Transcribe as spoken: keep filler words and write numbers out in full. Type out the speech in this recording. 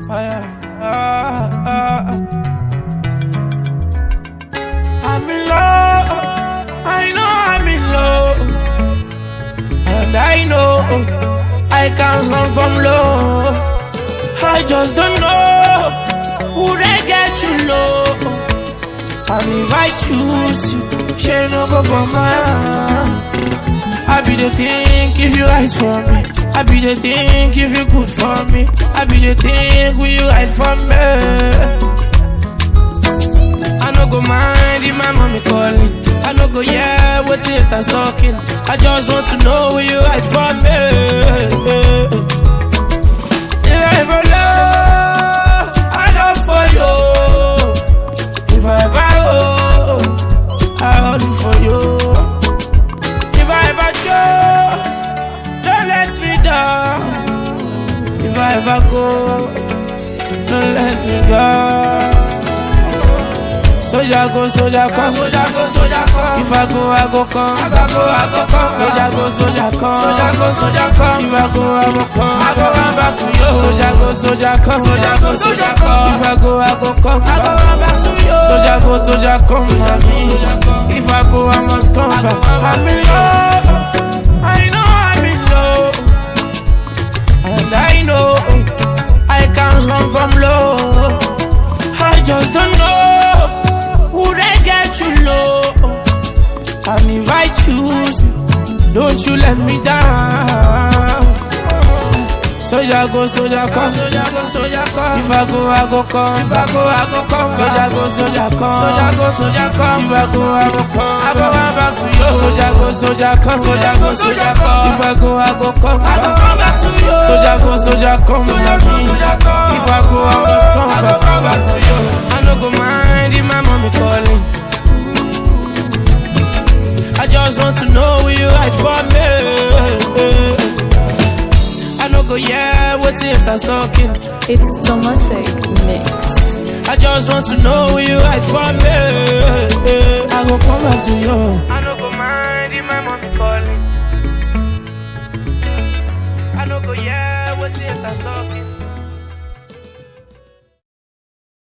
I'm in love, I know I'm in love, and I know I can't run from love. I just don't know who they get you low. And if I choose you, she no go for mine. I be the thing if you eyes for me. I be the thing if you good for me. I be the thing will you hide from me. I no go mind if my mommy calling. I no go yeah what it is talking. I just want to know will you hide from me. If I ever love, I love for you. If I ever hold, I hold for you. If I ever chose, don't let me down. If I ever go, don't let me go. Soldier go, soldier come, soldier go, soldier come. If I go, I go come. If I go, I go come. Soldier go, soldier come. Soldier go, soldier come. If I go, I go come. I go run back to you. Soldier go, soldier come. Soldier go, soldier come. If I go, I go come. I go run back to you. Soldier go, soldier come. If I go, I must come back. I'm in love. I know I'm in love, and I know I can't run from love. I just don't know who they get you low. And if I choose, don't you let me down. Soldier go, soldier come. Soldier go, soldier come. If I go, I go come. If I go, I go come. Soldier go, soldier come. Soldier go, soldier come. If I go, I go come. I go run back to you. Soldier go, soldier come. Soldier go, soldier come. If I go, I go come. I go run back to you. Soldier go, soldier come. Soldier go, soldier come. If I go, I must come. I go run back to you. I no go mind if my mommy calling. I just want to know will you hide for me. I no go yeah, what's it that's talking? It's Tomatic Mix. I just want to know will you hide for me. I go come back to you.